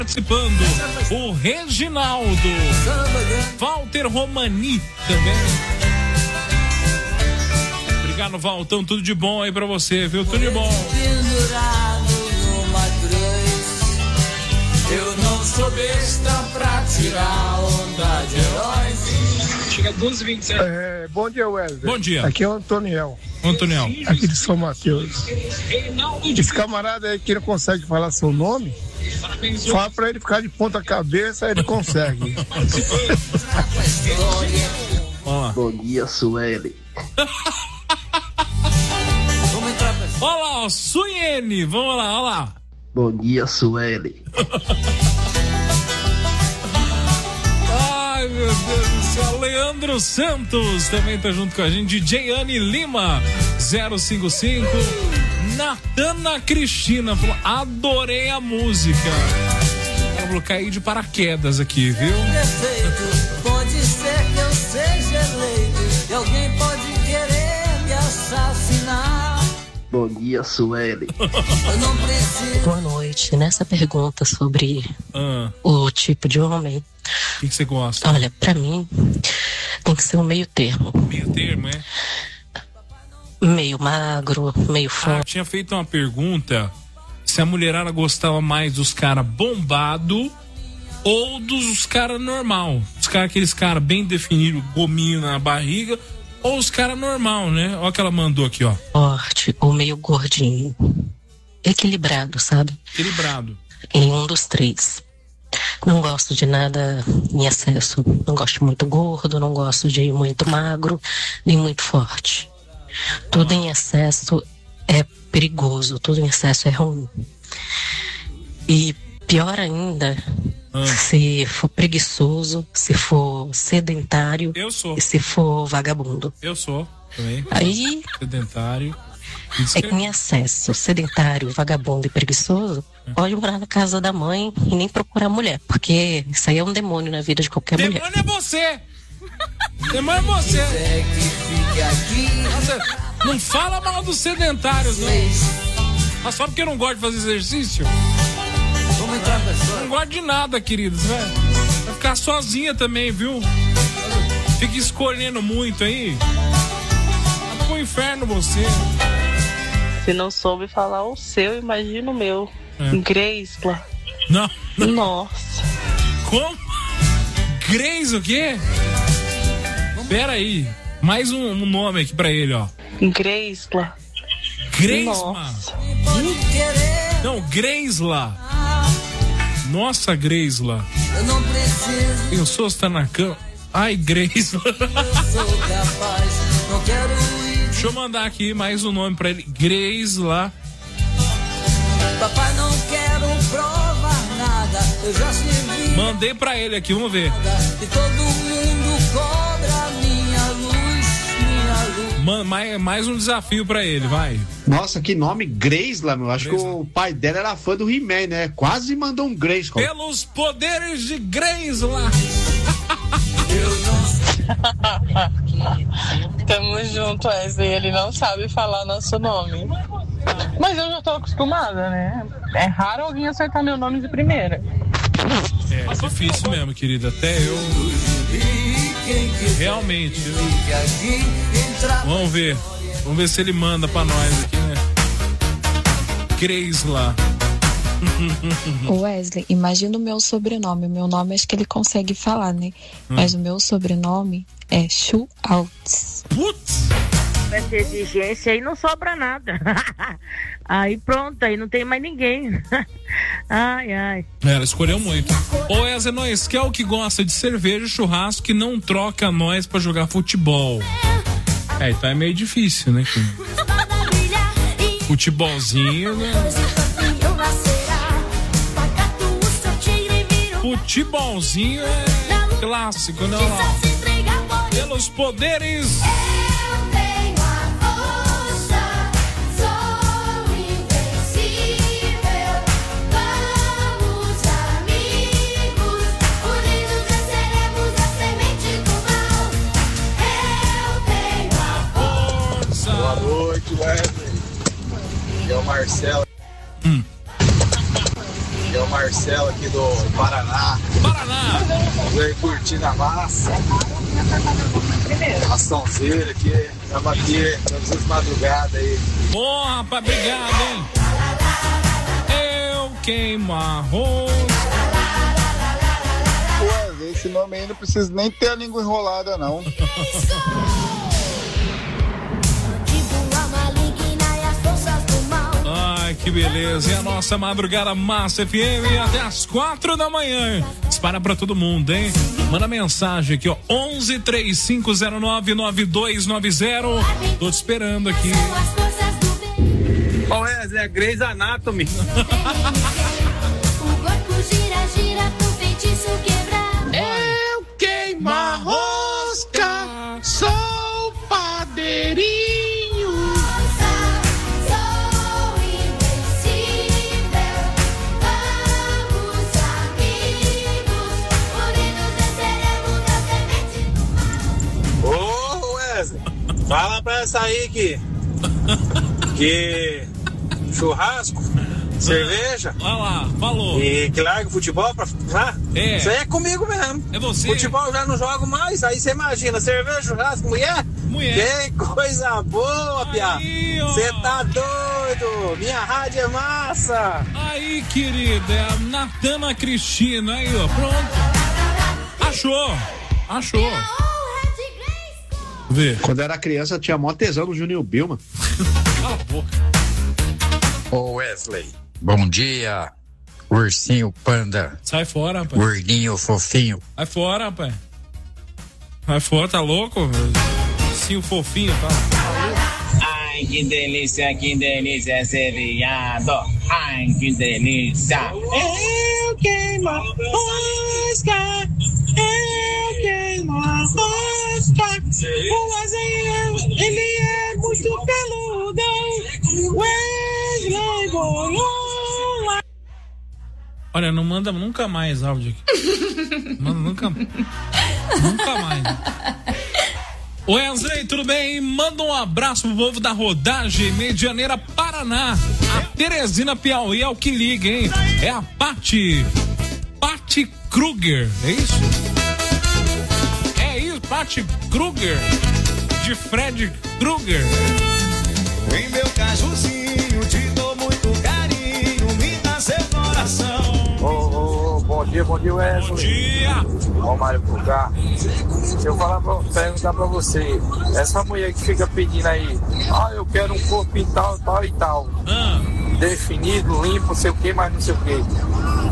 participando, o Reginaldo, Walter Romani também. Obrigado, Valtão, tudo de bom aí pra você, viu? Tudo de bom. Eu não sou besta pra tirar onda de heróis. Chega 12h27. Bom dia, Wesley. Bom dia. Aqui é o Antoniel. Antoniel. Aqui de São Mateus. Esse camarada aí que não consegue falar seu nome, fala pra ele ficar de ponta cabeça, ele consegue. Bom dia, Sueli. Olha lá, ó, Suiene. Vamos lá, olha lá. Bom dia, Sueli. Ai, meu Deus do céu. Leandro Santos também tá junto com a gente. DJ Anne Lima, 055. Natana Cristina falou: adorei a música. Ela falou: caí de paraquedas aqui, viu? Pode ser que eu seja eleito e alguém pode querer me assassinar. Bom dia, Sueli. Eu não preciso. Boa noite. Nessa pergunta sobre o tipo de homem, o que você gosta? Olha, pra mim tem que ser um meio termo. Meio termo, é? Meio magro, meio forte. Eu tinha feito uma pergunta se a mulherada gostava mais dos caras bombados ou dos caras normal. Aqueles caras bem definidos, gominho na barriga, ou os caras normal, né? Olha o que ela mandou aqui, ó. Forte ou meio gordinho. Equilibrado, sabe? Equilibrado. Em um dos três. Não gosto de nada em excesso. Não gosto de muito gordo, não gosto de muito magro, nem muito forte. Tudo em excesso é perigoso, tudo em excesso é ruim. E pior ainda, se for preguiçoso, se for sedentário, eu sou. E se for vagabundo. Eu sou também. Aí sedentário. É que em excesso, sedentário, vagabundo e preguiçoso, pode morar na casa da mãe e nem procurar mulher, porque isso aí é um demônio na vida de qualquer mulher. Demônio é você! Demônio é você! Nossa, não fala mal dos sedentários, não. Mas só porque eu não gosto de fazer exercício? Não gosto de nada, queridos. Vai ficar sozinha também, viu? Fica escolhendo muito aí. Vai pro inferno você. Se não soube falar o seu, imagina o meu. Greisla. Não. Nossa. Como? Greis o quê? Pera aí. Mais um nome aqui pra ele, ó. Greisla. Greisma. Não, Greisla. Nossa, Greisla. Eu não preciso. Pensou estar na cama? Ai, Greisla. Eu sou capaz, não quero ir. Deixa eu mandar aqui mais um nome pra ele. Greisla. Papai, não quero provar nada. Eu já escrevi. Mandei pra ele aqui, vamos ver. E todo mundo cobra minha luz. Mais um desafio pra ele, vai. Nossa, que nome, Greisla, meu. Acho que o pai dela era fã do He-Man, né? Quase mandou um Greisla. Pelos poderes de Greisla. Tamo junto, Wesley. Ele não sabe falar nosso nome. Mas eu já tô acostumada, né? É raro alguém acertar meu nome de primeira. É difícil mesmo, querida. Até eu. Realmente. Vamos ver. Vamos ver se ele manda pra nós aqui, né? Greisla. Wesley, imagina o meu sobrenome. O meu nome acho que ele consegue falar, né? Mas o meu sobrenome é Schultz. Putz! Essa exigência aí não sobra nada. Aí pronto, aí não tem mais ninguém. Ai, ai. Ela escolheu muito. Ô Wesley, nós quer o que gosta de cerveja, churrasco, que não troca nós pra jogar futebol. Então é meio difícil, né? Futebolzinho, né? Futebolzinho é clássico, não? Pelos poderes. Eu tenho a força, sou invencível. Vamos, amigos, unidos venceremos a semente do mal. Eu tenho a força. Boa noite, Wesley. É o Marcelo. É o Marcelo aqui do Paraná. E aí, curtindo a massa. A sonzeira aqui, estamos aqui todas as madrugadas aí. Bom, rapaz, obrigado, hein? Eu queimo arroz. Ué, esse nome aí não precisa nem ter a língua enrolada, não. Ai, que beleza. E a nossa madrugada Massa FM até as 4 da manhã. Dispara pra todo mundo, hein? Manda mensagem aqui, ó. 1135099290. Tô te esperando aqui. Qual é, Zé? Grey's Anatomy. Eu queimo a rosca, sou padeirinho. Ô, Wesley, fala pra essa aí que churrasco, cerveja. Olha lá, falou. E que larga o futebol pra. É. Isso aí é comigo mesmo. É você. Futebol eu já não jogo mais, aí você imagina, cerveja, churrasco, mulher? Que coisa boa, piá. Você tá doido? Minha rádio é massa. Aí, querida, é a Natana Cristina. Aí, ó, pronto. Achou. Vê. Quando era criança, eu tinha mó tesão no Júnior Bilma. Cala a boca. Ô Wesley, bom dia. Ursinho Panda. Sai fora, rapaz. Gordinho fofinho. Sai fora, rapaz. Sai fora, tá louco? Ursinho fofinho, tá? Ai, que delícia ser viado. Ai, que delícia. Eu queimo a rosca, eu queimo a rosca. O Wesley, ele é muito peludão. Wesley Bolula. Olha, não manda nunca mais áudio aqui. Manda nunca mais. Wesley, tudo bem? Manda um abraço pro povo da Rodagem, Medianeira, Paraná. A Teresina, Piauí é o que liga, hein? É a Pati Kruger, é isso? É isso, Pati Kruger, de Fred Kruger. Em meu cajuzinho te dou muito carinho, me dá seu coração. Bom dia, Wesley. Bom dia. Romário Cucá. Deixa eu perguntar pra você. Essa mulher que fica pedindo aí, eu quero um corpinho tal e tal. Definido, limpo, não sei o que, mas não sei o que.